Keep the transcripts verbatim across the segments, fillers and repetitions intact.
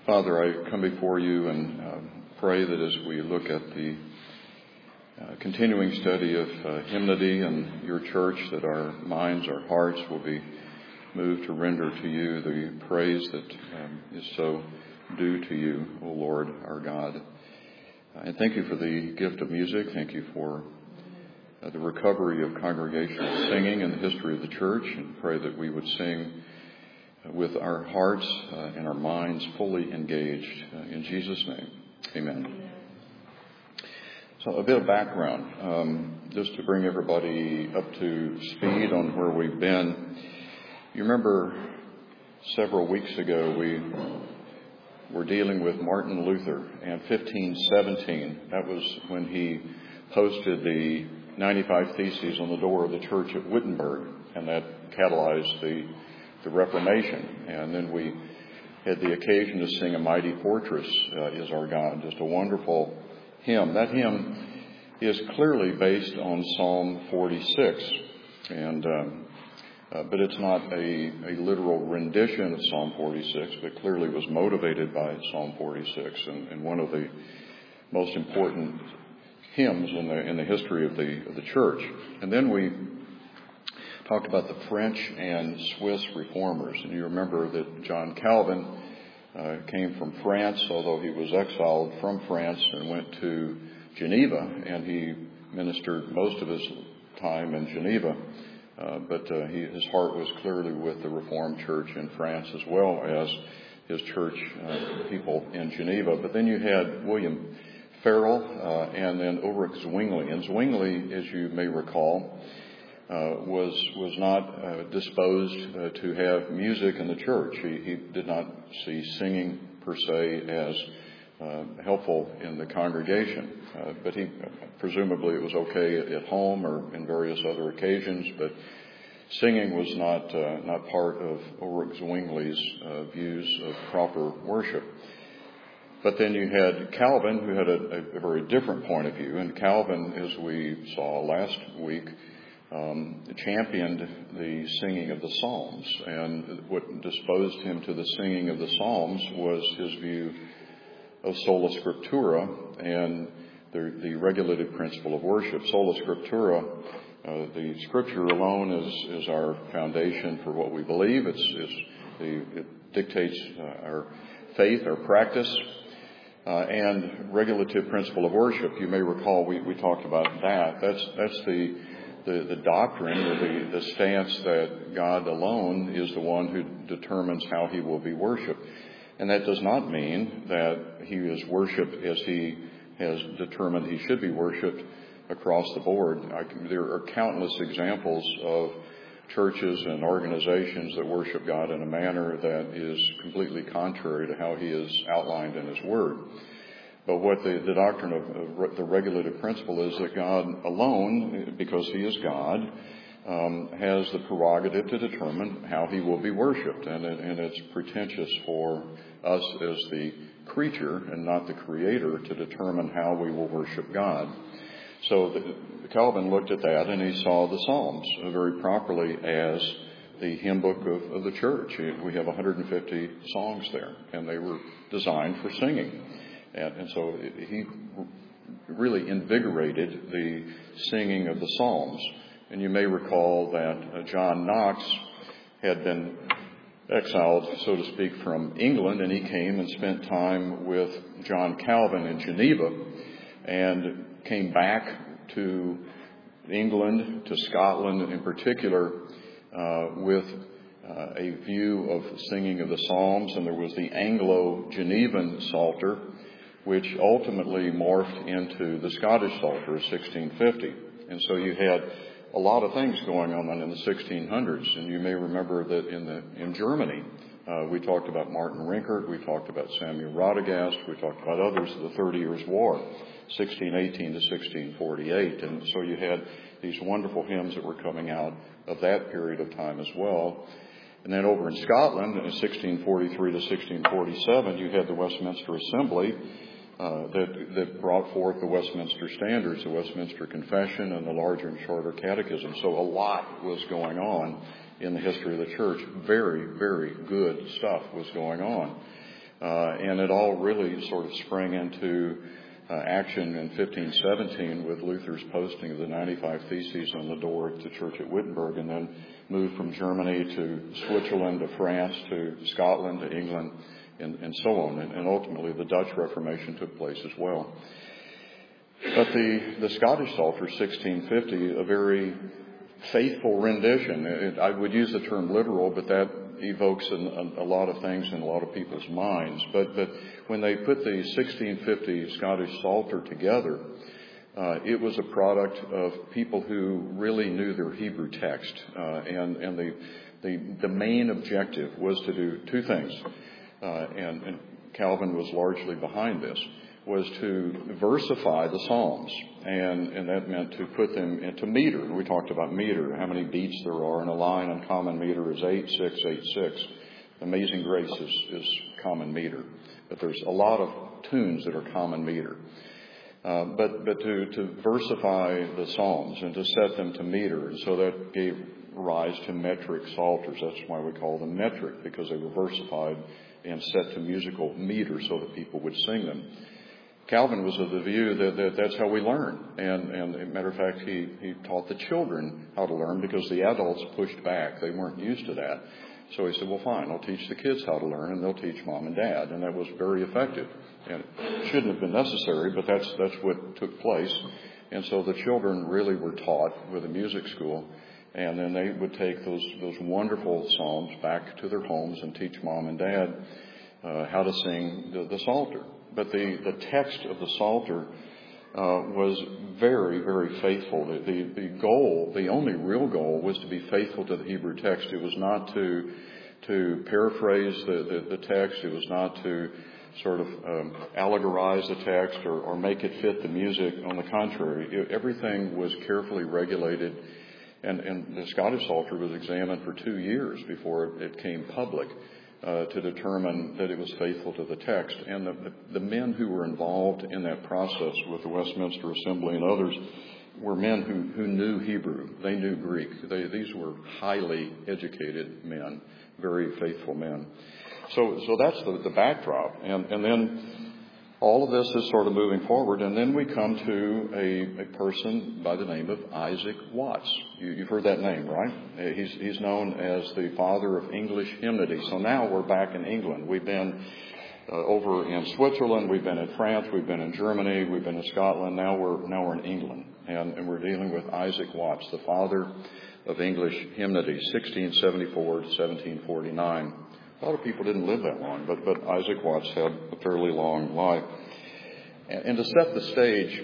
Father, I come before you and uh, pray that as we look at the uh, continuing study of uh, hymnody and your church, that our minds, our hearts will be moved to render to you the praise that um, is so due to you, O Lord, our God. Uh, and thank you for the gift of music. Thank you for uh, the recovery of congregational singing in the history of the church, and pray that we would sing with our hearts uh, and our minds fully engaged. Uh, in Jesus' name, amen. Amen. So a bit of background, um, just to bring everybody up to speed on where we've been. You remember several weeks ago we were dealing with Martin Luther, and fifteen seventeen, that was when he posted the ninety-five Theses on the door of the church at Wittenberg, and that catalyzed the the Reformation. And then we had the occasion to sing A Mighty Fortress uh, Is Our God, just a wonderful hymn. That hymn is clearly based on Psalm forty-six, and um, uh, but it's not a, a literal rendition of Psalm forty-six, but clearly was motivated by Psalm forty-six, and, and one of the most important hymns in the in the history of the of the church. And then we talked about the French and Swiss reformers. And you remember that John Calvin uh, came from France, although he was exiled from France and went to Geneva, and he ministered most of his time in Geneva. Uh, but uh, he, his heart was clearly with the Reformed Church in France, as well as his church uh, people in Geneva. But then you had William Farel uh, and then Ulrich Zwingli. And Zwingli, as you may recall, Uh, was was not uh, disposed uh, to have music in the church. He, he did not see singing per se as uh, helpful in the congregation, uh, but he presumably it was okay at, at home or in various other occasions. But singing was not uh, not part of Ulrich Zwingli's uh, views of proper worship. But then you had Calvin, who had a, a very different point of view, and Calvin, as we saw last week, Um, championed the singing of the Psalms, and what disposed him to the singing of the Psalms was his view of sola scriptura and the, the regulated principle of worship. Sola scriptura, uh, the scripture alone is, is our foundation for what we believe. It's, it's the, it dictates uh, our faith, our practice, uh, and regulative principle of worship. You may recall we, we talked about that. That's that's the The, the doctrine or the, the stance that God alone is the one who determines how he will be worshipped. And that does not mean that he is worshipped as he has determined he should be worshipped across the board. I, there are countless examples of churches and organizations that worship God in a manner that is completely contrary to how he is outlined in his word. But what the, the doctrine of, of the regulative principle is that God alone, because he is God, um, has the prerogative to determine how he will be worshipped. And, it, and it's pretentious for us as the creature and not the creator to determine how we will worship God. So the, Calvin looked at that and he saw the Psalms very properly as the hymn book of, of the church. We have one hundred fifty songs there, and they were designed for singing. And, and so he really invigorated the singing of the Psalms. And you may recall that uh, John Knox had been exiled, so to speak, from England, and he came and spent time with John Calvin in Geneva, and came back to England, to Scotland in particular, uh, with uh, a view of singing of the Psalms. And there was the Anglo-Genevan Psalter, which ultimately morphed into the Scottish Psalter of sixteen fifty. And so you had a lot of things going on in the sixteen hundreds. And you may remember that in the in Germany, uh, we talked about Martin Rinkart, we talked about Samuel Radagast, we talked about others of the Thirty Years' War, sixteen eighteen to sixteen forty-eight. And so you had these wonderful hymns that were coming out of that period of time as well. And then over in Scotland, in sixteen forty-three to sixteen forty-seven, you had the Westminster Assembly, Uh, that, that brought forth the Westminster Standards, the Westminster Confession, and the larger and shorter catechism. So a lot was going on in the history of the church. Very, very good stuff was going on. Uh, and it all really sort of sprang into uh, action in fifteen seventeen with Luther's posting of the ninety-five Theses on the door at the church at Wittenberg, and then moved from Germany to Switzerland to France to Scotland to England and, and so on. And, and ultimately the Dutch Reformation took place as well. But the, the Scottish Psalter, sixteen fifty, a very faithful rendition. It, I would use the term literal, but that evokes an, a, a lot of things in a lot of people's minds. But, but when they put the sixteen fifty Scottish Psalter together, uh, it was a product of people who really knew their Hebrew text. Uh, and and the, the, the main objective was to do two things. Uh, and, and Calvin was largely behind this, was to versify the Psalms. And, and that meant to put them into meter. We talked about meter, how many beats there are, and a line on common meter is eight, six, eight, six. Amazing Grace is, is common meter. But there's a lot of tunes that are common meter. Uh, but, but to, to versify the Psalms and to set them to meter. And so that gave rise to metric psalters. That's why we call them metric, because they were versified and set to musical meter so that people would sing them. Calvin was of the view that, that that's how we learn. And, and as a matter of fact, he, he taught the children how to learn because the adults pushed back. They weren't used to that. So he said, well, fine, I'll teach the kids how to learn, and they'll teach mom and dad. And that was very effective. And it shouldn't have been necessary, but that's, that's what took place. And so the children really were taught with a music school. And then they would take those, those wonderful psalms back to their homes and teach mom and dad uh, how to sing the, the Psalter. But the, the text of the Psalter uh, was very, very faithful. The, the, the goal, the only real goal, was to be faithful to the Hebrew text. It was not to to paraphrase the, the, the text. It was not to sort of um, allegorize the text or, or make it fit the music. On the contrary, it, everything was carefully regulated. And, and the Scottish Psalter was examined for two years before it, it came public. Uh, to determine that it was faithful to the text. And the, the, the men who were involved in that process with the Westminster Assembly and others were men who, who knew Hebrew. They knew Greek. They, these were highly educated men, very faithful men. So, so that's the, the backdrop. And, and then all of this is sort of moving forward. And then we come to a, a person by the name of Isaac Watts. You, you've heard that name, right? He's, he's known as the father of English hymnody. So now we're back in England. We've been uh, over in Switzerland. We've been in France. We've been in Germany. We've been in Scotland. Now we're, now we're in England. And, and we're dealing with Isaac Watts, the father of English hymnody, sixteen seventy-four to seventeen forty-nine. A lot of people didn't live that long, but, but Isaac Watts had a fairly long life. And, and to set the stage,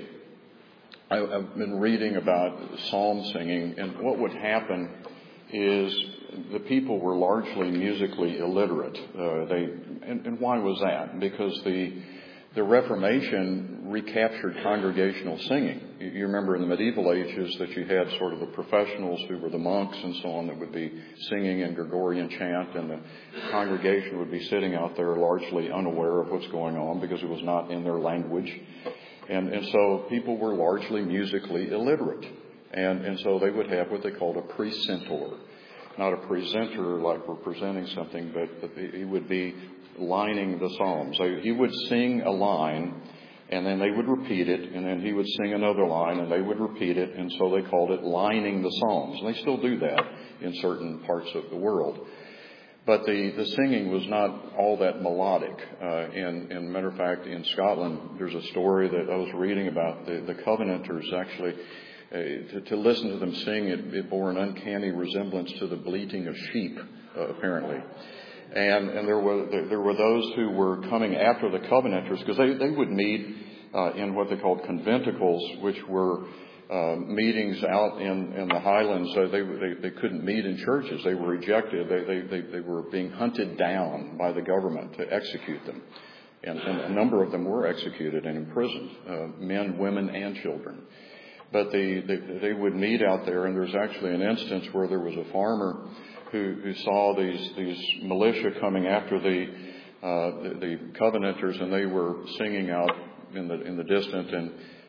I, I've been reading about psalm singing, and what would happen is the people were largely musically illiterate. Uh, they and, and why was that? Because the the Reformation recaptured congregational singing. You, you remember in the medieval ages that you had sort of the professionals who were the monks and so on that would be singing in Gregorian chant, and the congregation would be sitting out there largely unaware of what's going on because it was not in their language. And, and so people were largely musically illiterate. And, and so they would have what they called a precentor. Not a presenter like we're presenting something, but, but he would be lining the psalms. So he would sing a line, and then they would repeat it, and then he would sing another line, and they would repeat it, and so they called it lining the psalms. And they still do that in certain parts of the world. But the, the singing was not all that melodic. Uh, and, and matter of fact, in Scotland, there's a story that I was reading about the, the Covenanters actually. Uh, to, to listen to them sing, it, it bore an uncanny resemblance to the bleating of sheep, uh, apparently. And, and there were there, there were those who were coming after the Covenanters because they, they would meet uh, in what they called conventicles, which were uh, meetings out in, in the Highlands. So they, they they couldn't meet in churches. They were rejected. They they they, they were being hunted down by the government to execute them, and, and a number of them were executed and imprisoned, uh, men, women, and children. But they, they they would meet out there, and there's actually an instance where there was a farmer who, who saw these these militia coming after the, uh, the the Covenanters, and they were singing out in the in the distance, and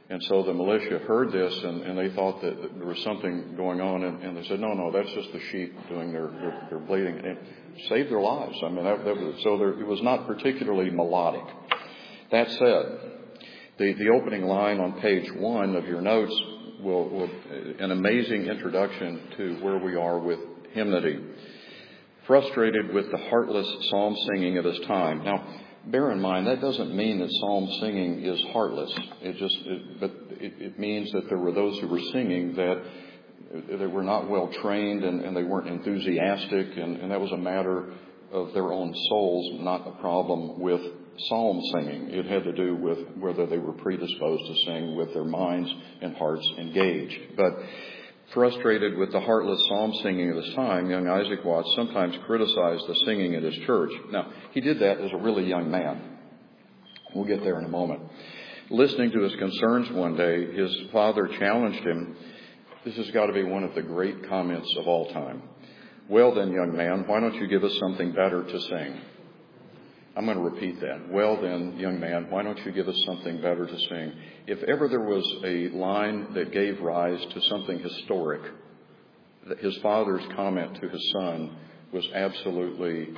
And so the militia heard this, and, and they thought that there was something going on, and, and they said, no, no, that's just the sheep doing their, their, their bleeding. And it saved their lives. I mean, that, that was, so there, it was not particularly melodic. That said, the, the opening line on page one of your notes will, will an amazing introduction to where we are with hymnody. Frustrated with the heartless psalm singing of his time. Now, bear in mind, that doesn't mean that psalm singing is heartless. It just, it, but it, it means that there were those who were singing that they were not well trained and, and they weren't enthusiastic, and, and that was a matter of their own souls, not a problem with psalm singing. It had to do with whether they were predisposed to sing with their minds and hearts engaged. But frustrated with the heartless psalm singing of his time, young Isaac Watts sometimes criticized the singing at his church. Now, he did that as a really young man. We'll get there in a moment. Listening to his concerns one day, his father challenged him. This has got to be one of the great comments of all time. Well then, young man, why don't you give us something better to sing? I'm going to repeat that. Well then, young man, why don't you give us something better to sing? If ever there was a line that gave rise to something historic, his father's comment to his son was absolutely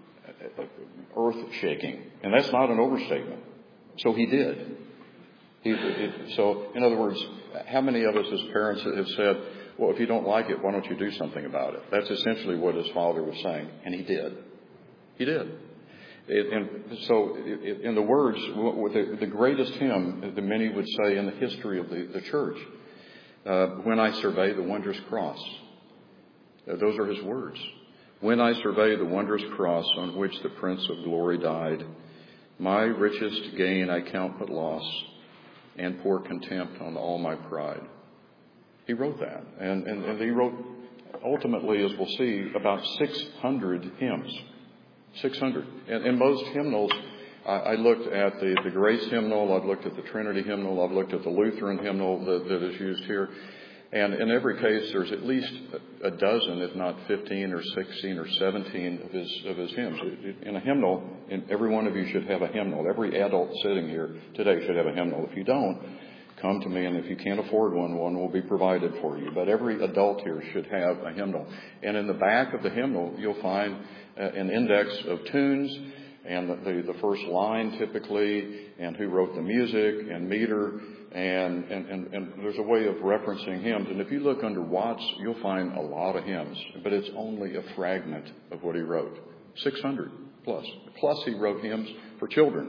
earth-shaking. And that's not an overstatement. So he did. He, it, so, in other words, how many of us as parents have said, well, if you don't like it, why don't you do something about it? That's essentially what his father was saying. And he did. He did. It, and so, it, in the words, the, the greatest hymn that many would say in the history of the, the church, uh, when I survey the wondrous cross. Uh, those are his words. When I survey the wondrous cross on which the Prince of Glory died, my richest gain I count but loss, and pour contempt on all my pride. He wrote that. And, and, and he wrote, ultimately, as we'll see, about six hundred hymns. six hundred. And in most hymnals, I, I looked at the, the Grace hymnal, I've looked at the Trinity hymnal, I've looked at the Lutheran hymnal that, that is used here. And in every case, there's at least a dozen, if not fifteen or sixteen or seventeen of his, of his hymns. In a hymnal, and every one of you should have a hymnal. Every adult sitting here today should have a hymnal. If you don't, come to me, and if you can't afford one, one will be provided for you. But every adult here should have a hymnal. And in the back of the hymnal, you'll find an index of tunes and the, the, the first line typically, and who wrote the music and meter, and, and, and, and there's a way of referencing hymns. And if you look under Watts, you'll find a lot of hymns, but it's only a fragment of what he wrote. six hundred plus. Plus he wrote hymns for children.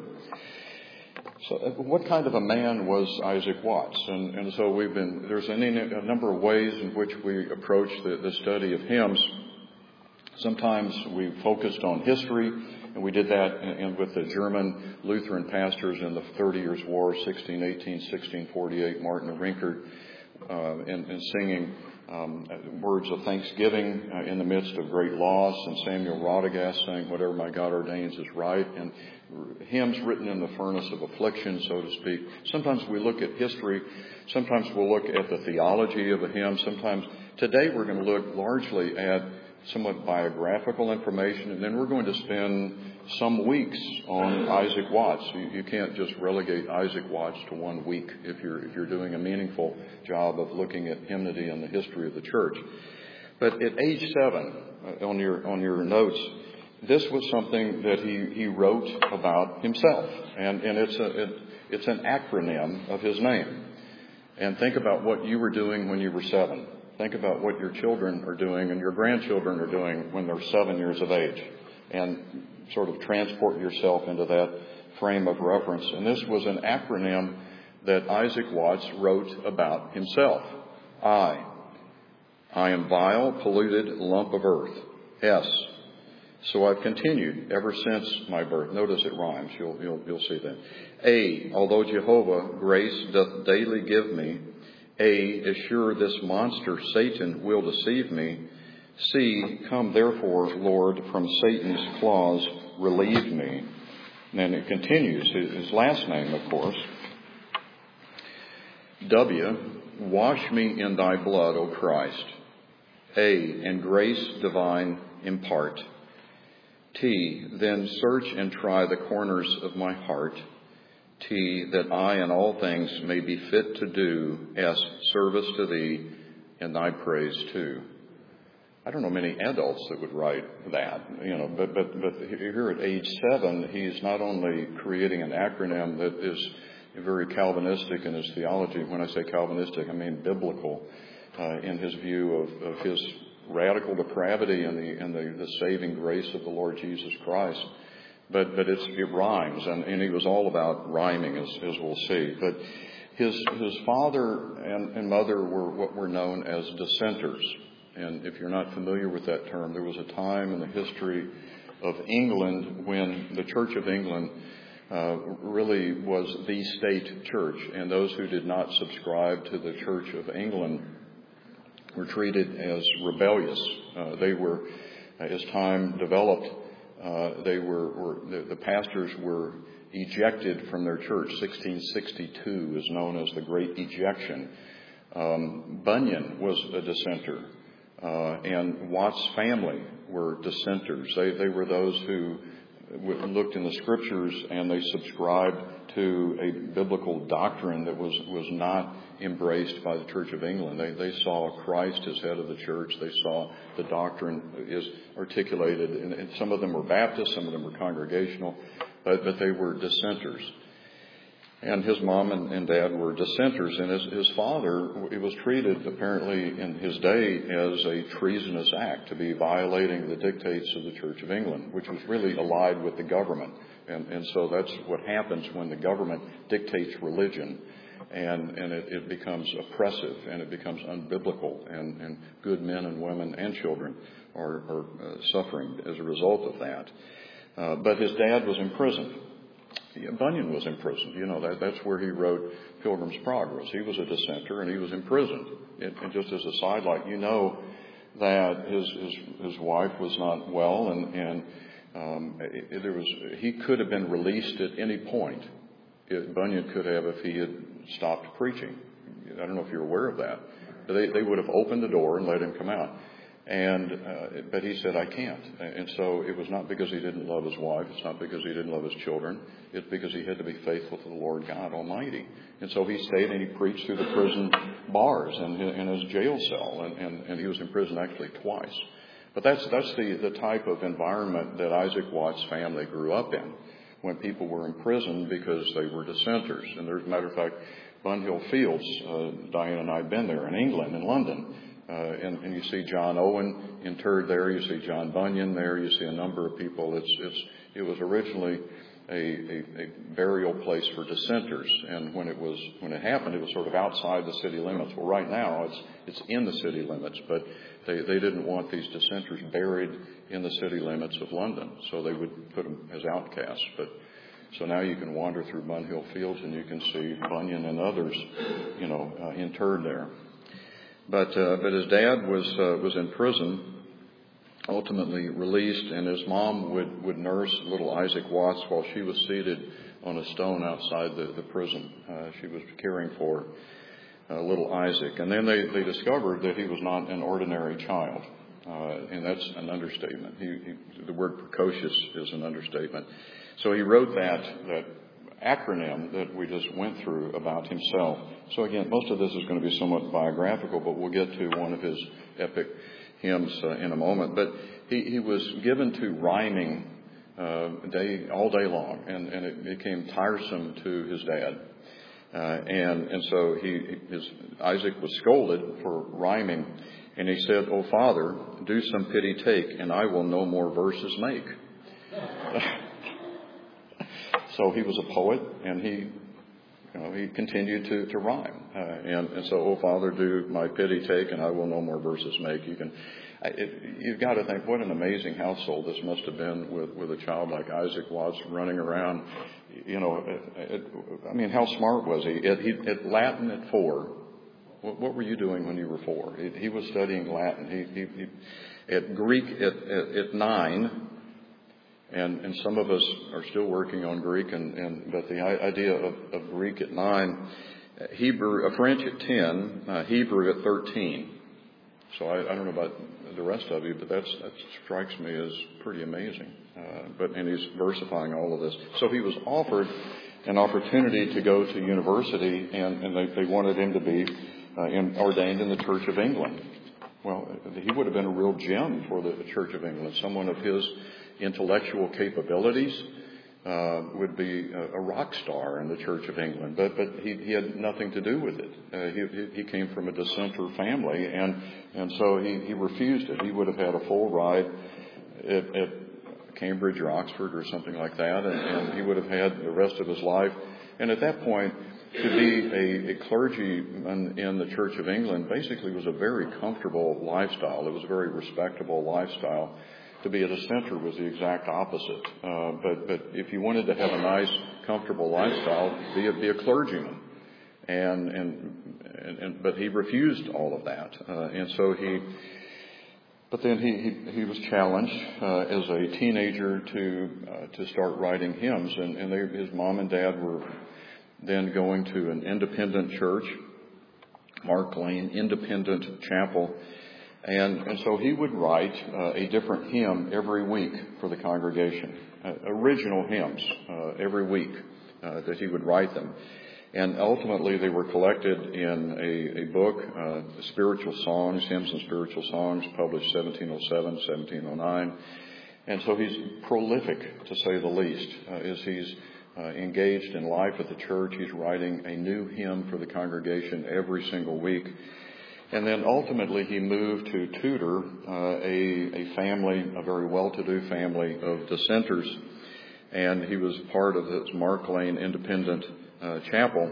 So what kind of a man was Isaac Watts? And, and so we've been, there's any, a number of ways in which we approach the, the study of hymns. Sometimes we focused on history, and we did that in, in, with the German Lutheran pastors in the Thirty Years' War, sixteen eighteen, sixteen forty-eight, Martin Rinkert, uh, and, and singing um, words of thanksgiving uh, in the midst of great loss, and Samuel Radagast saying, whatever my God ordains is right, and hymns written in the furnace of affliction, so to speak. Sometimes we look at history. Sometimes we'll look at the theology of a hymn. Sometimes, today we're going to look largely at somewhat biographical information, and then we're going to spend some weeks on Isaac Watts. You, you can't just relegate Isaac Watts to one week if you're if you're doing a meaningful job of looking at hymnody and the history of the church. But at age seven, uh, on your on your notes, this was something that he, he wrote about himself, and and it's a it, it's an acronym of his name. And think about what you were doing when you were seven. Think about what your children are doing and your grandchildren are doing when they're seven years of age, and sort of transport yourself into that frame of reference. And this was an acronym that Isaac Watts wrote about himself. I. I am vile, polluted lump of earth. S. So I've continued ever since my birth. Notice it rhymes. You'll, you'll, you'll see that. A. Although Jehovah grace doth daily give me, A, is sure this monster Satan will deceive me. C, come therefore, Lord, from Satan's claws, relieve me. And then it continues, his last name, of course. W, wash me in thy blood, O Christ. A, and grace divine impart. T, then search and try the corners of my heart. T, that I in all things may be fit to do S, service to thee in thy praise too. I don't know many adults that would write that, you know, but, but, but here at age seven, he's not only creating an acronym that is very Calvinistic in his theology. When I say Calvinistic, I mean biblical, uh, in his view of, of his radical depravity and the, and the, the saving grace of the Lord Jesus Christ. But, but it's, it rhymes, and, and he was all about rhyming, as, as we'll see. But his, his father and, and mother were what were known as dissenters. And if you're not familiar with that term, there was a time in the history of England when the Church of England uh, really was the state church. And those who did not subscribe to the Church of England were treated as rebellious. Uh, they were, as time developed, uh, they were, were the, the pastors were ejected from their church. sixteen sixty-two is known as the Great Ejection. Um, Bunyan was a dissenter. Uh, and Watt's family were dissenters. They, they were those who looked in the scriptures and they subscribed to a biblical doctrine that was, was not embraced by the Church of England. They, they saw Christ as head of the church. They saw the doctrine is articulated, and, and some of them were Baptist, some of them were Congregational, but, but they were dissenters. And his mom and, and dad were dissenters, and his, his father, it was treated apparently in his day as a treasonous act to be violating the dictates of the Church of England, which was really allied with the government. And, and so that's what happens when the government dictates religion, and, and it, it becomes oppressive and it becomes unbiblical, and, and good men and women and children are, are uh, suffering as a result of that. Uh, but his dad was imprisoned. Bunyan was imprisoned. You know, that, that's where he wrote Pilgrim's Progress. He was a dissenter and he was imprisoned. It, and just as a sidelight, you know that his, his, his wife was not well, and, and um, it, there was, he could have been released at any point. It, Bunyan could have if he had stopped preaching. I don't know if you're aware of that. But they, they would have opened the door and let him come out. And, uh, but he said, I can't. And so it was not because he didn't love his wife. It's not because he didn't love his children. It's because he had to be faithful to the Lord God Almighty. And so he stayed and he preached through the prison bars and in his jail cell. And, and, and he was in prison actually twice. But that's, that's the, the type of environment that Isaac Watts' family grew up in, when people were imprisoned because they were dissenters. And there's, as a matter of fact, Bunhill Fields, uh, Diane and I have been there in England, in London. Uh, and, and you see John Owen interred there. You see John Bunyan there. You see a number of people. It's, it's, it was originally a, a, a burial place for dissenters. And when it was, when it happened, it was sort of outside the city limits. Well, right now it's, it's in the city limits, but they, they didn't want these dissenters buried in the city limits of London. So they would put them as outcasts. But, so now you can wander through Bunhill Fields and you can see Bunyan and others, you know, uh, interred there. But uh, but his dad was uh, was in prison, ultimately released, and his mom would, would nurse little Isaac Watts while she was seated on a stone outside the, the prison. Uh, she was caring for uh, little Isaac. And then they, they discovered that he was not an ordinary child. Uh, and that's an understatement. He, he, the word precocious is an understatement. So he wrote that, that acronym that we just went through about himself. So again, most of this is going to be somewhat biographical, but we'll get to one of his epic hymns uh, in a moment. But he, he was given to rhyming uh, day all day long, and, and it became tiresome to his dad. Uh, and and so he his Isaac was scolded for rhyming, and he said, "O Father, do some pity take, and I will no more verses make." So he was a poet, and he, you know, he continued to, to rhyme. Uh, and, and so, "Oh, Father, do my pity take, and I will no more verses make." You can, it, you've got to think, what an amazing household this must have been with, with a child like Isaac Watts running around. You know, it, it, I mean, how smart was he? At, he, at Latin at four, what, what were you doing when you were four? He, he was studying Latin. He, he, he at Greek at, at, at nine. And, and some of us are still working on Greek, and, and but the idea of, of Greek at nine, Hebrew, uh, French at ten, uh, Hebrew at thirteen. So I, I don't know about the rest of you, but that's, that strikes me as pretty amazing. Uh, but and he's versifying all of this. So he was offered an opportunity to go to university, and, and they, they wanted him to be uh, in, ordained in the Church of England. Well, he would have been a real gem for the Church of England. Someone of his intellectual capabilities uh, would be a, a rock star in the Church of England. But but he, he had nothing to do with it. Uh, he, he came from a dissenter family, and and so he, he refused it. He would have had a full ride at, at Cambridge or Oxford or something like that, and, and he would have had the rest of his life. And at that point, to be a, a clergyman in the Church of England basically was a very comfortable lifestyle. It was a very respectable lifestyle. To be a dissenter was the exact opposite. Uh, but, but if you wanted to have a nice, comfortable lifestyle, be a, be a clergyman. And, and, and, and, but he refused all of that. Uh, and so he, but then he, he, he was challenged, uh, as a teenager to, uh, to start writing hymns. And, and they, his mom and dad were then going to an independent church, Mark Lane Independent Chapel. And, and so he would write uh, a different hymn every week for the congregation, uh, original hymns uh, every week uh, that he would write them. And ultimately they were collected in a, a book, uh, Spiritual Songs, Hymns and Spiritual Songs, published seventeen oh seven, seventeen oh nine. And so he's prolific, to say the least, uh, as he's uh, engaged in life at the church. He's writing a new hymn for the congregation every single week. And then ultimately he moved to tutor uh, a, a family, a very well-to-do family of dissenters. And he was part of this Mark Lane Independent uh, Chapel.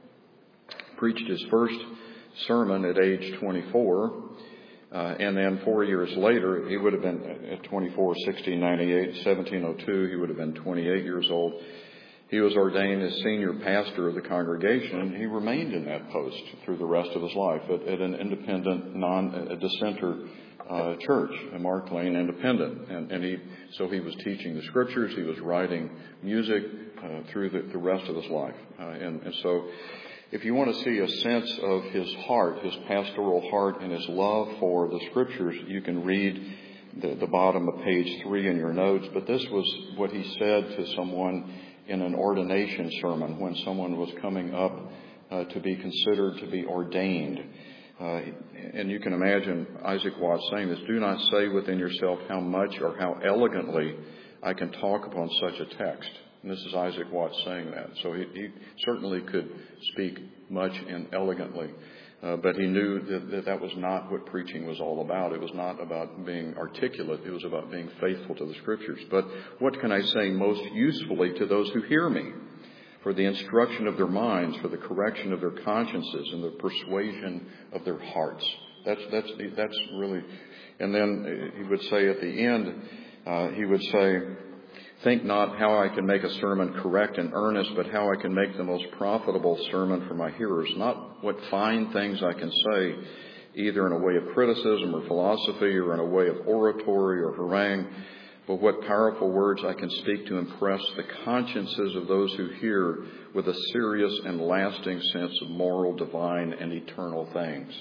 Preached his first sermon at age twenty-four. Uh, and then four years later, he would have been at twenty-four, sixteen ninety-eight, seventeen oh two, he would have been twenty-eight years old. He was ordained as senior pastor of the congregation, and he remained in that post through the rest of his life at, at an independent, non a dissenter uh, church, a Mark Lane Independent. And, and he, so he was teaching the scriptures, he was writing music uh, through the, the rest of his life. Uh, and, and so, if you want to see a sense of his heart, his pastoral heart, and his love for the scriptures, you can read the, the bottom of page three in your notes. But this was what he said to someone in an ordination sermon when someone was coming up uh, to be considered to be ordained. Uh, and you can imagine Isaac Watts saying this: "Do not say within yourself how much or how elegantly I can talk upon such a text." And this is Isaac Watts saying that. So he, he certainly could speak much and elegantly. Uh, but he knew that, that that was not what preaching was all about. It was not about being articulate. It was about being faithful to the scriptures. But what can I say most usefully to those who hear me? For the instruction of their minds, for the correction of their consciences, and the persuasion of their hearts. That's, that's, that's really, and then he would say at the end, uh, he would say, "Think not how I can make a sermon correct and earnest, but how I can make the most profitable sermon for my hearers. Not what fine things I can say, either in a way of criticism or philosophy or in a way of oratory or harangue, but what powerful words I can speak to impress the consciences of those who hear with a serious and lasting sense of moral, divine, and eternal things.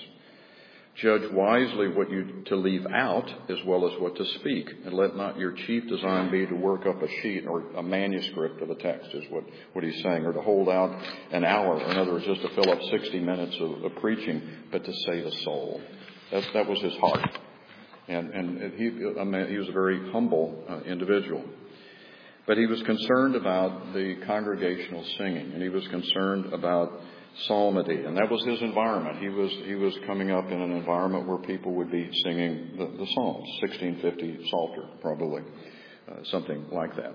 Judge wisely what you to leave out as well as what to speak, and let not your chief design be to work up a sheet or a manuscript of a text," is what, what he's saying, or to hold out an hour. In other words, just to fill up sixty minutes of, of preaching, but to save a soul. That, that was his heart. And, and he, I mean, he was a very humble uh, individual. But he was concerned about the congregational singing, and he was concerned about psalmody, and that was his environment. He was he was coming up in an environment where people would be singing the, the Psalms, sixteen fifty Psalter, probably, uh, something like that.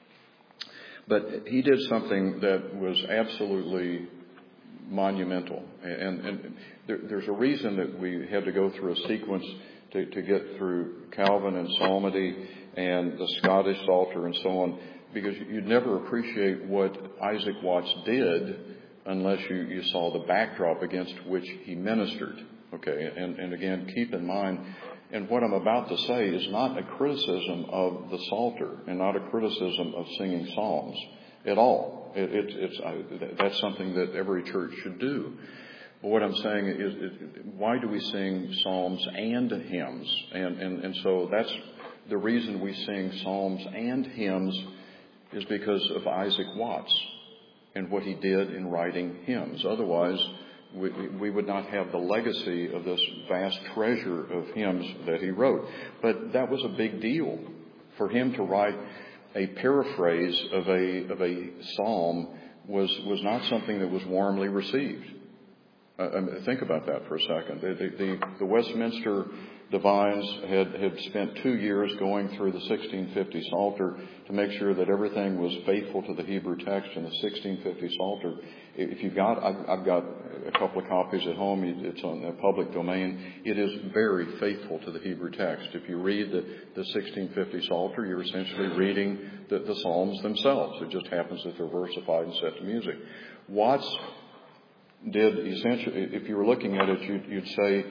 But he did something that was absolutely monumental, and, and there, there's a reason that we had to go through a sequence to, to get through Calvin and psalmody and the Scottish Psalter and so on, because you'd never appreciate what Isaac Watts did unless you, you saw the backdrop against which he ministered. Okay, and, and again, keep in mind, and what I'm about to say is not a criticism of the Psalter and not a criticism of singing psalms at all. It, it, it's I, that's something that every church should do. But what I'm saying is, it, why do we sing psalms and hymns? And, and, and so that's the reason we sing psalms and hymns, is because of Isaac Watts. and what he did in writing hymns. Otherwise, we, we would not have the legacy of this vast treasure of hymns that he wrote. But that was a big deal for him to write a paraphrase of a of a psalm. was was not something that was warmly received. Uh, I mean, think about that for a second. The, the, the Westminster divines had, had spent two years going through the sixteen fifty Psalter to make sure that everything was faithful to the Hebrew text in the sixteen fifty Psalter. If you've got, I've, I've got a couple of copies at home. It's on the public domain. It is very faithful to the Hebrew text. If you read the, the sixteen fifty Psalter, you're essentially reading the, the Psalms themselves. It just happens that they're versified and set to music. Watts did essentially, if you were looking at it, you'd, you'd say,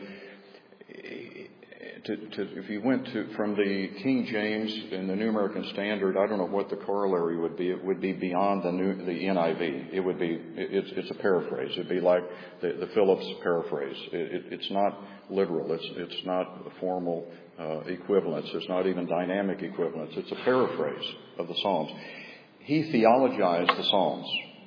To, to, if you went to from the King James and the New American Standard, I don't know what the corollary would be. It would be beyond the new, the N I V. It would be, it's, it's a paraphrase. It'd be like the, the Phillips paraphrase. It, it, it's not literal. It's, it's not a formal uh, equivalence. It's not even dynamic equivalence. It's a paraphrase of the Psalms. He theologized the Psalms.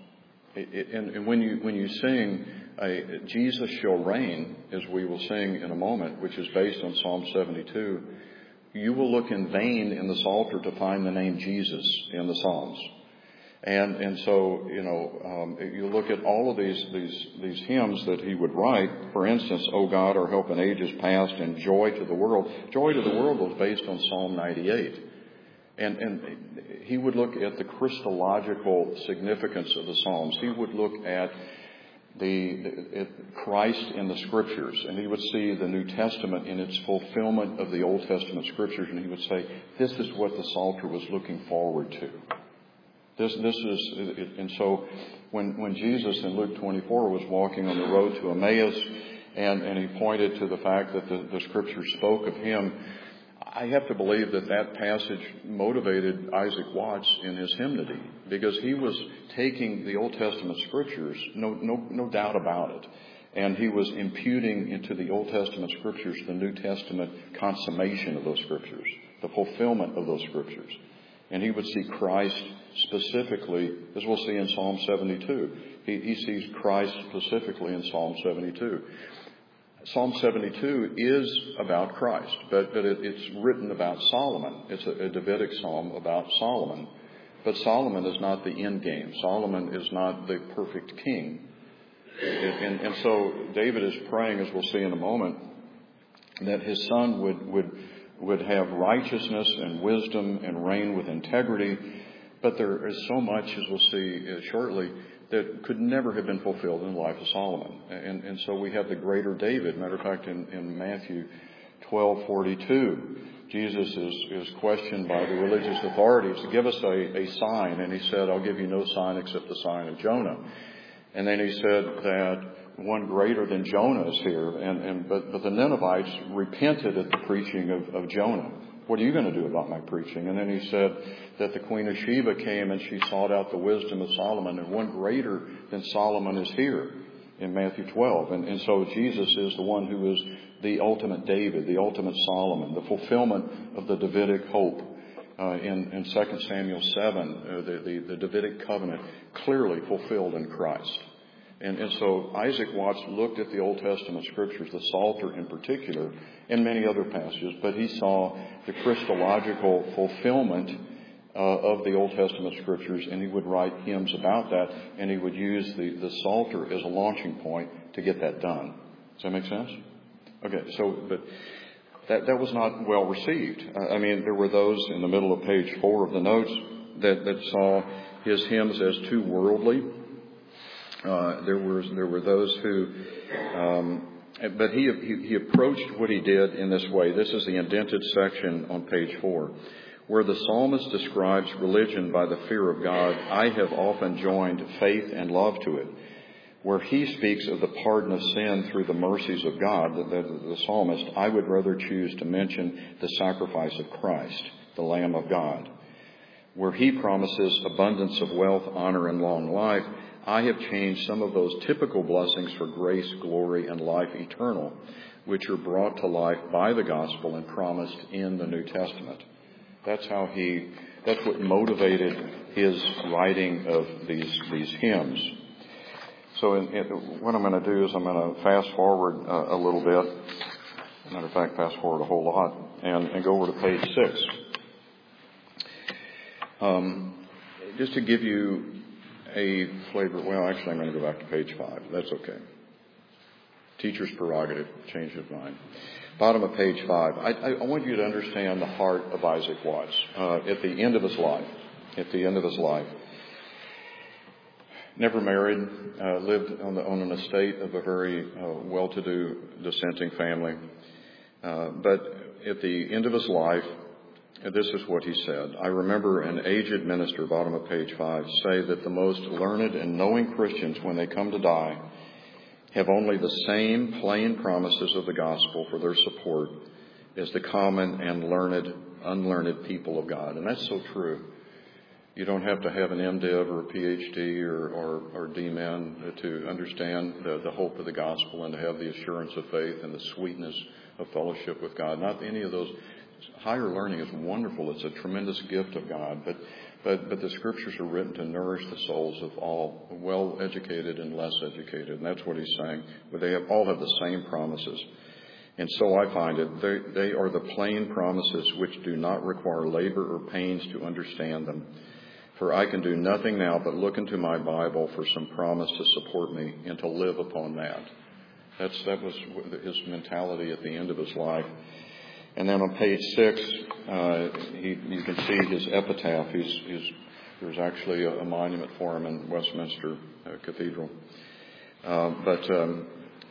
It, it, and, and when you when you sing a, Jesus shall reign, as we will sing in a moment, which is based on Psalm seventy-two, you will look in vain in the Psalter to find the name Jesus in the Psalms. And and so, you know, um, you look at all of these, these, these hymns that he would write. For instance, O God, our help in ages past, and Joy to the World. Joy to the World was based on Psalm ninety-eight. And, and he would look at the Christological significance of the Psalms. He would look at the, the at Christ in the Scriptures, and he would see the New Testament in its fulfillment of the Old Testament Scriptures, and he would say, this is what the Psalter was looking forward to. This, this is, and so when, when Jesus in Luke twenty-four was walking on the road to Emmaus, and, and he pointed to the fact that the, the Scriptures spoke of him, I have to believe that that passage motivated Isaac Watts in his hymnody, because he was taking the Old Testament Scriptures, no, no, no doubt about it, and he was imputing into the Old Testament Scriptures the New Testament consummation of those Scriptures, the fulfillment of those Scriptures. And he would see Christ specifically, as we'll see in Psalm seventy-two. He, he sees Christ specifically in Psalm seventy-two. Psalm seventy-two is about Christ, but, but it, it's written about Solomon. It's a, a Davidic psalm about Solomon. But Solomon is not the end game. Solomon is not the perfect king. And, and, and so David is praying, as we'll see in a moment, that his son would, would, would have righteousness and wisdom and reign with integrity. But there is so much, as we'll see shortly, that could never have been fulfilled in the life of Solomon. And, and so we have the greater David. Matter of fact, in, in Matthew twelve forty-two, Jesus is, is questioned by the religious authorities to give us a, a sign. And he said, I'll give you no sign except the sign of Jonah. And then he said that one greater than Jonah is here. And, and but, but the Ninevites repented at the preaching of, of Jonah. What are you going to do about my preaching? And then he said that the Queen of Sheba came and she sought out the wisdom of Solomon, and one greater than Solomon is here in Matthew twelve. And, and so Jesus is the one who is the ultimate David, the ultimate Solomon, the fulfillment of the Davidic hope. Uh, in, in Second Samuel seven, uh, the, the, the Davidic covenant clearly fulfilled in Christ. And, and so Isaac Watts looked at the Old Testament Scriptures, the Psalter in particular, and many other passages, but he saw the Christological fulfillment uh, of the Old Testament Scriptures, and he would write hymns about that, and he would use the, the Psalter as a launching point to get that done. Does that make sense? Okay, so, but that, that was not well received. Uh, I mean, there were those in the middle of page four of the notes that, that saw his hymns as too worldly. Uh, there were there were those who, um, but he, he he approached what he did in this way. This is the indented section on page four, where the psalmist describes religion by the fear of God. I have often joined faith and love to it. Where he speaks of the pardon of sin through the mercies of God, the, the, the psalmist, I would rather choose to mention the sacrifice of Christ, the Lamb of God. Where he promises abundance of wealth, honor, and long life, I have changed some of those typical blessings for grace, glory, and life eternal, which are brought to life by the gospel and promised in the New Testament. That's how he that's what motivated his writing of these these hymns. So in, in, what I'm going to do is I'm going to fast forward uh, a little bit. Matter of fact, fast forward a whole lot and, and go over to page six. Um, just to give you a flavor. Well, actually, I'm going to go back to page five. That's okay. Teacher's prerogative. Change his mind. Bottom of page five. I, I, I want you to understand the heart of Isaac Watts uh, at the end of his life. At the end of his life. Never married, uh, lived on, the, on an estate of a very uh, well-to-do dissenting family. Uh, but at the end of his life, this is what he said. I remember an aged minister, bottom of page five, say that the most learned and knowing Christians, when they come to die, have only the same plain promises of the gospel for their support as the common and learned, unlearned people of God. And that's so true. You don't have to have an M Div or a P H D or, or, or D Min to understand the, the hope of the gospel and to have the assurance of faith and the sweetness of fellowship with God. Not any of those. Higher learning is wonderful. It's a tremendous gift of God. But, but, but the scriptures are written to nourish the souls of all, well-educated and less educated. And that's what he's saying. But they have, all have the same promises. And so I find it, they, they are the plain promises which do not require labor or pains to understand them. For I can do nothing now but look into my Bible for some promise to support me and to live upon that. That's, that was his mentality at the end of his life. And then on page six, uh, he, you can see his epitaph. He's, he's, there's actually a, a monument for him in Westminster uh, Cathedral. Uh, but um,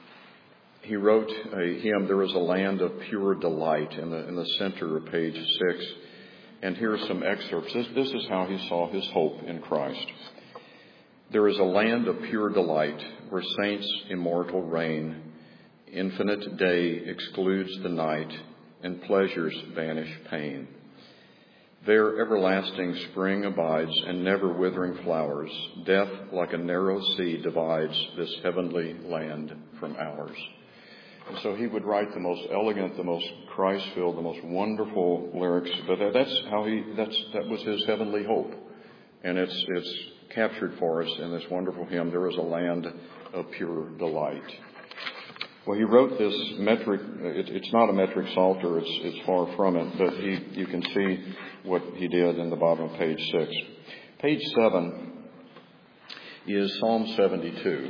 he wrote a hymn, There is a Land of Pure Delight, in the, in the center of page six. And here are some excerpts. This, this is how he saw his hope in Christ. There is a land of pure delight where saints immortal reign. Infinite day excludes the night and pleasures banish pain. There everlasting spring abides and never withering flowers. Death like a narrow sea divides this heavenly land from ours. And so he would write the most elegant, the most Christ-filled, the most wonderful lyrics. But that's how he, that's, that was his heavenly hope. And it's, it's captured for us in this wonderful hymn, There is a Land of Pure Delight. Well, he wrote this metric, it, it's not a metric psalter, it's, it's far from it, but he, you can see what he did in the bottom of page six. Page seven is Psalm seventy-two.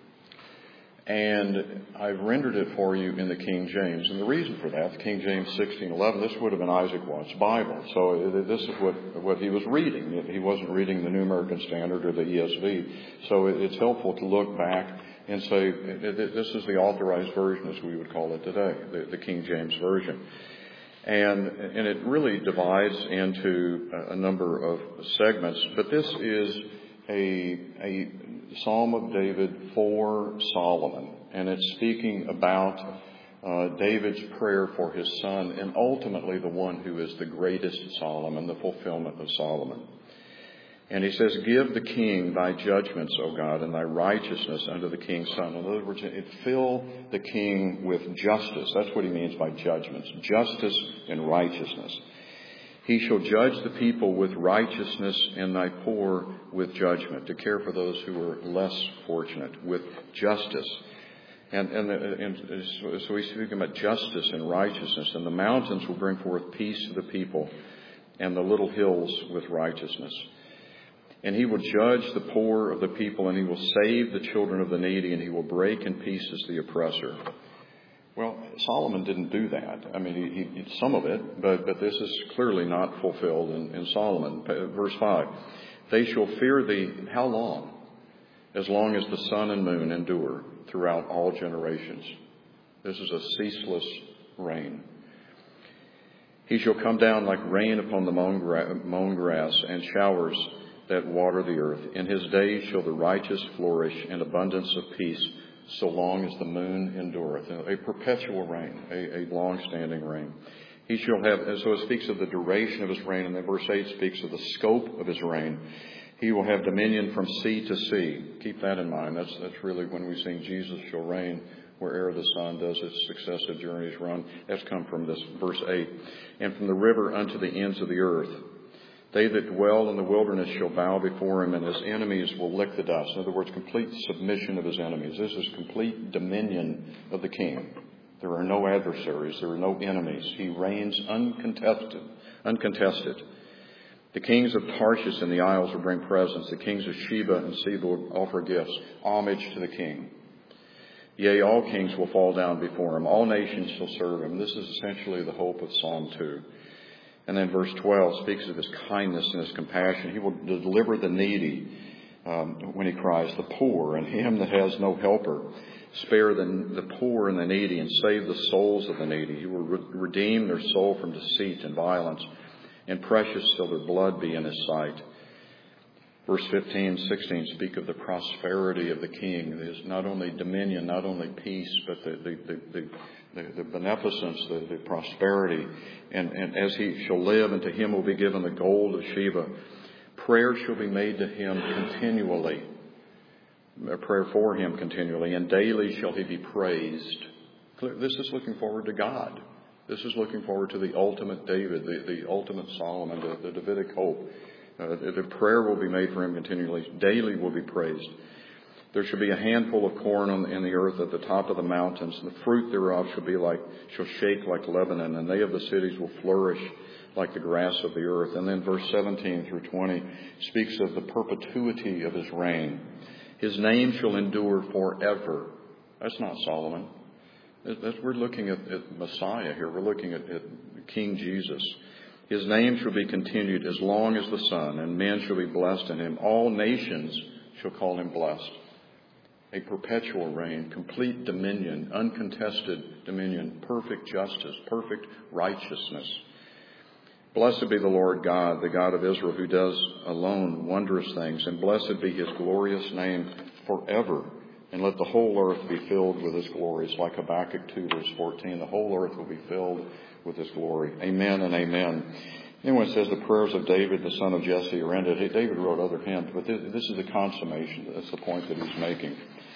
And I've rendered it for you in the King James. And the reason for that, the King James sixteen eleven, this would have been Isaac Watts' Bible. So this is what, what he was reading. He wasn't reading the New American Standard or the E S V. So it's helpful to look back and say, this is the authorized version, as we would call it today, the, the King James Version. And, and it really divides into a number of segments. But this is a, a Psalm of David for Solomon, and it's speaking about uh, David's prayer for his son, and ultimately the one who is the greatest Solomon, the fulfillment of Solomon. And he says, give the king thy judgments, O God, and thy righteousness unto the king's son. In other words, it fill the king with justice. That's what he means by judgments, justice and righteousness. He shall judge the people with righteousness and thy poor with judgment, to care for those who are less fortunate, with justice. And, and, and so he's speaking about justice and righteousness. And the mountains will bring forth peace to the people, and the little hills with righteousness. And he will judge the poor of the people, and he will save the children of the needy, and he will break in pieces the oppressor. Well, Solomon didn't do that. I mean, he, he did some of it, but, but this is clearly not fulfilled in, in Solomon. Verse five, they shall fear thee how long? As long as the sun and moon endure throughout all generations. This is a ceaseless reign. He shall come down like rain upon the mown, gra- mown grass and showers that water the earth. In his days shall the righteous flourish in abundance of peace, so long as the moon endureth. A perpetual reign, a, a long-standing reign. He shall have, and so it speaks of the duration of his reign, and then verse eight speaks of the scope of his reign. He will have dominion from sea to sea. Keep that in mind. That's, that's really when we sing Jesus shall reign where'er the sun does its successive journeys run. That's come from this verse eight. And from the river unto the ends of the earth. They that dwell in the wilderness shall bow before him, and his enemies will lick the dust. In other words, complete submission of his enemies. This is complete dominion of the king. There are no adversaries. There are no enemies. He reigns uncontested. uncontested. The kings of Tarshish and the isles will bring presents. The kings of Sheba and Seba will offer gifts, homage to the king. Yea, all kings will fall down before him. All nations shall serve him. This is essentially the hope of Psalm two. And then verse twelve speaks of his kindness and his compassion. He will deliver the needy um, when he cries, the poor, and him that has no helper. Spare the, the poor and the needy, and save the souls of the needy. He will re- redeem their soul from deceit and violence, and precious shall their blood be in his sight. Verse fifteen, sixteen speak of the prosperity of the king. There's not only dominion, not only peace, but the, the, the, the The, the beneficence, the, the prosperity, and, and as he shall live, and to him will be given the gold of Sheba. Prayer shall be made to him continually, a prayer for him continually, and daily shall he be praised. This is looking forward to God. This is looking forward to the ultimate David, the, the ultimate Solomon, the, the Davidic hope. Uh, the, the prayer will be made for him continually. Daily will be praised. There shall be a handful of corn on, in the earth at the top of the mountains, and the fruit thereof shall be like, shall shake like Lebanon, and they of the cities will flourish like the grass of the earth. And then verse seventeen through twenty speaks of the perpetuity of his reign. His name shall endure forever. That's not Solomon. That's, we're looking at, at Messiah here. We're looking at, at King Jesus. His name shall be continued as long as the sun, and men shall be blessed in him. All nations shall call him blessed. A perpetual reign, complete dominion, uncontested dominion, perfect justice, perfect righteousness. Blessed be the Lord God, the God of Israel, who does alone wondrous things, and blessed be his glorious name forever. And let the whole earth be filled with his glory. It's like Habakkuk two, verse fourteen. The whole earth will be filled with his glory. Amen and amen. Anyone says the prayers of David, the son of Jesse, are ended. Hey, David wrote other hymns, but this, this is the consummation. That's the point that he's making.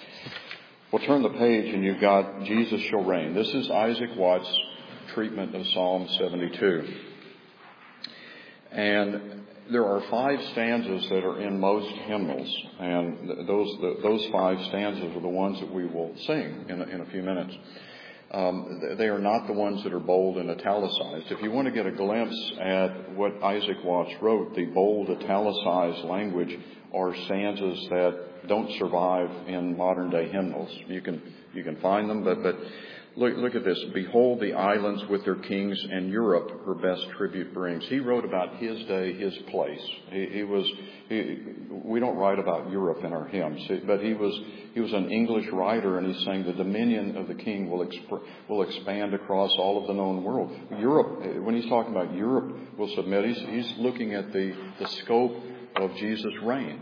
We'll turn the page, and you've got Jesus shall reign. This is Isaac Watts' treatment of Psalm seventy-two. And there are five stanzas that are in most hymnals, and those the, those five stanzas are the ones that we will sing in a, in a few minutes. Um, they are not the ones that are bold and italicized. If you want to get a glimpse at what Isaac Watts wrote, the bold italicized language are stanzas that don't survive in modern day hymnals. You can you can find them, but but look look at this. Behold the islands with their kings, and Europe her best tribute brings. He wrote about his day, his place. He, he was. He, we don't write about Europe in our hymns, but he was he was an English writer, and he's saying the dominion of the king will exp- will expand across all of the known world. Europe, when he's talking about Europe, will submit. He's he's looking at the the scope of Jesus' reign.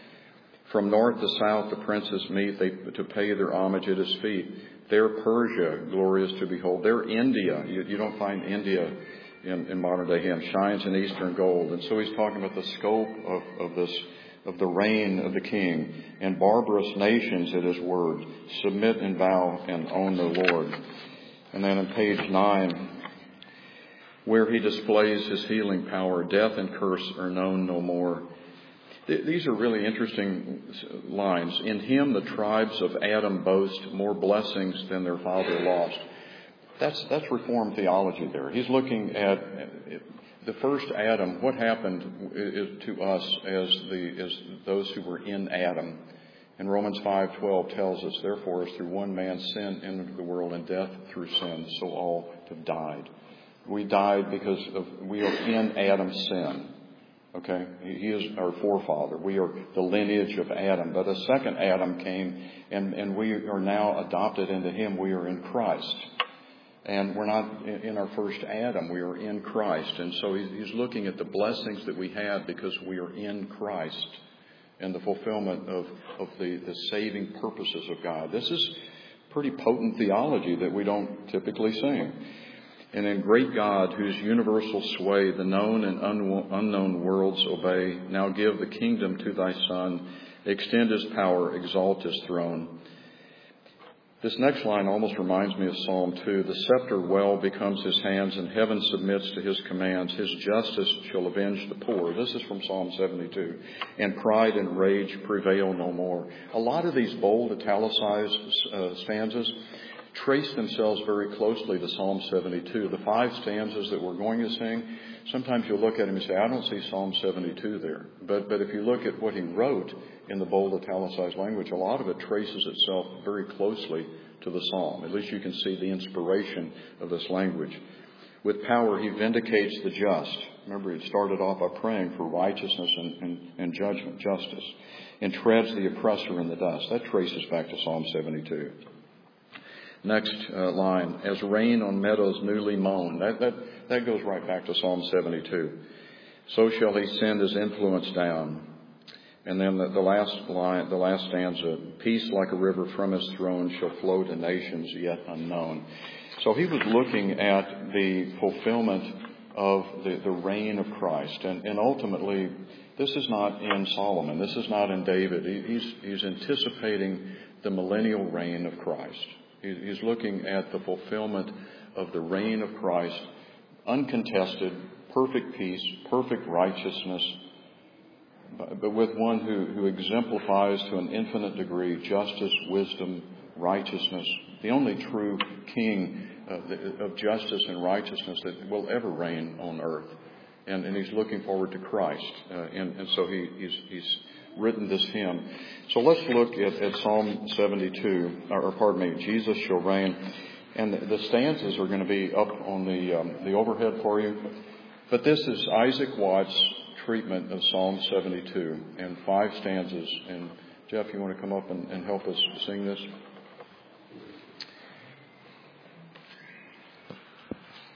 From north to south, the princes meet they, to pay their homage at his feet. There Persia, glorious to behold. There India. You, you don't find India in, in modern day hymns. Shines in eastern gold. And so he's talking about the scope of, of this, of the reign of the king. And barbarous nations at his word submit and bow and own the Lord. And then on page nine, where he displays his healing power, death and curse are known no more. These are really interesting lines. In him the tribes of Adam boast more blessings than their father lost. That's that's Reformed theology there. He's looking at the first Adam. What happened to us as the as those who were in Adam? And Romans five twelve tells us, therefore, as through one man sin entered the world, and death through sin, so all have died. We died because of we are in Adam's sin. Okay, he is our forefather. We are the lineage of Adam. But a second Adam came, and, and we are now adopted into him. We are in Christ. And we're not in our first Adam. We are in Christ. And so he's looking at the blessings that we have because we are in Christ and the fulfillment of, of the, the saving purposes of God. This is pretty potent theology that we don't typically sing. And in great God, whose universal sway the known and unknown worlds obey, now give the kingdom to thy Son, extend his power, exalt his throne. This next line almost reminds me of Psalm two. The scepter well becomes his hands, and heaven submits to his commands. His justice shall avenge the poor. This is from Psalm seventy-two. And pride and rage prevail no more. A lot of these bold italicized uh, stanzas trace themselves very closely to Psalm seventy-two. The five stanzas that we're going to sing, sometimes you'll look at them and say, I don't see Psalm seventy-two there. But, but if you look at what he wrote in the bold italicized language, a lot of it traces itself very closely to the psalm. At least you can see the inspiration of this language. With power, he vindicates the just. Remember, it started off by praying for righteousness and, and, and judgment, justice, and treads the oppressor in the dust. That traces back to Psalm seventy-two. Next uh, line, as rain on meadows newly mown. That, that, that goes right back to Psalm seventy-two. So shall he send his influence down. And then the, the last line, the last stanza, peace like a river from his throne shall flow to nations yet unknown. So he was looking at the fulfillment of the, the reign of Christ. And, and ultimately, this is not in Solomon. This is not in David. He, he's, he's anticipating the millennial reign of Christ. He, he's looking at the fulfillment of the reign of Christ, uncontested, perfect peace, perfect righteousness, but with one who, who exemplifies to an infinite degree justice, wisdom, righteousness, the only true king uh, of justice and righteousness that will ever reign on earth. And, and he's looking forward to Christ. Uh, and, and so he, he's, he's written this hymn. So let's look at, at Psalm seventy-two, or, or pardon me, Jesus shall reign. And the, the stanzas are going to be up on the, um, the overhead for you. But this is Isaac Watts' treatment of Psalm seventy-two and five stanzas. And Jeff, you want to come up and, and help us sing this?